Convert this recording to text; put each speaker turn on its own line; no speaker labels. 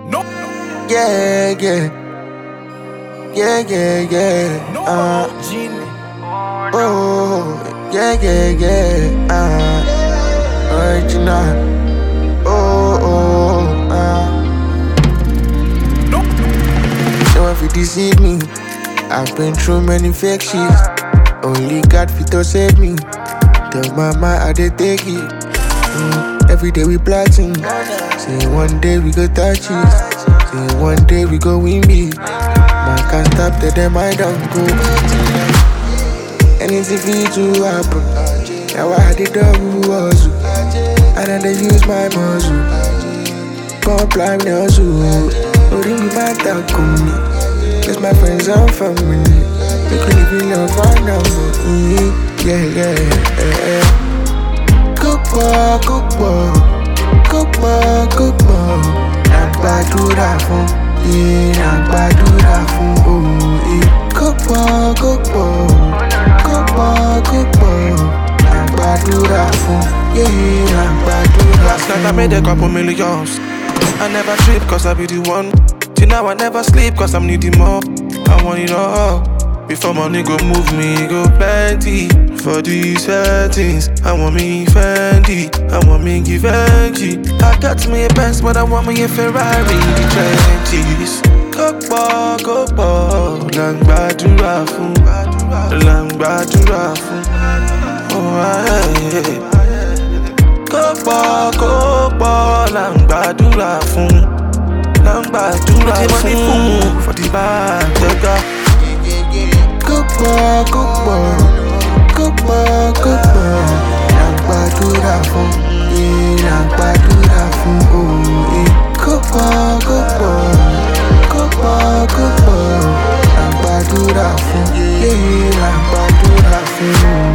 No.
Yeah, yeah. Yeah, yeah, yeah.
No. Genie.
Oh, yeah, yeah, yeah. Original. Oh, oh,
No.
No one fit deceive me. I've been through many fake shit. Only God fit to save me. Tell mama I dey take it. Every day we plotting. Say one day we go touch it. Say one day we go win big. Man can't stop till them I don't go. Anything fit to happen. Now I had the double hustle. And then they use my muscle. Comply me hustle. Ring me my talk on me. It's my friends and family. We could live in love right now. Yeah, yeah, yeah. Cookbook. Nàgbàdúrà fún, nàgbàdúrà fún òye. Cookbook. Nàgbàdúrà fún, nàgbàdúrà
Last night I made a couple millions. I never trip cause I be the one. Till now I never sleep cause I'm needing more. I want it all. Before money go move me, go plenty. For these settings, I want me Fendi, I want me Givenchy. I got me a Benz, but I want me a Ferrari in the trenches. Cookbook, Nàgbàdúrà fún, nàgbàdúrà fún. Oh, yeah. Cookbook, Nàgbàdúrà fún, nàgbàdúrà fún. For the bag,
Cookbook. Nàgbàdúrà fún, nàgbàdúrà fún òye. Cookbook. Nàgbàdúrà fún, nàgbàdúrà fún.